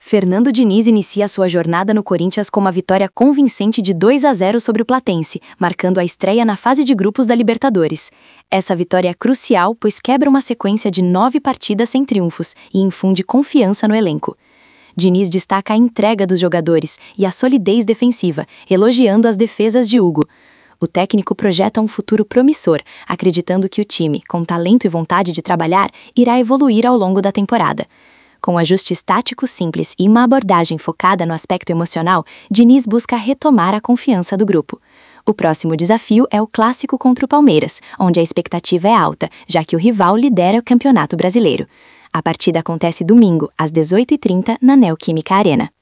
Fernando Diniz inicia sua jornada no Corinthians com uma vitória convincente de 2-0 sobre o Platense, marcando a estreia na fase de grupos da Libertadores. Essa vitória é crucial, pois quebra uma sequência de 9 partidas sem triunfos e infunde confiança no elenco. Diniz destaca a entrega dos jogadores e a solidez defensiva, elogiando as defesas de Hugo. O técnico projeta um futuro promissor, acreditando que o time, com talento e vontade de trabalhar, irá evoluir ao longo da temporada. Com ajustes táticos simples e uma abordagem focada no aspecto emocional, Diniz busca retomar a confiança do grupo. O próximo desafio é o clássico contra o Palmeiras, onde a expectativa é alta, já que o rival lidera o Campeonato Brasileiro. A partida acontece domingo, às 18h30, na Neoquímica Arena.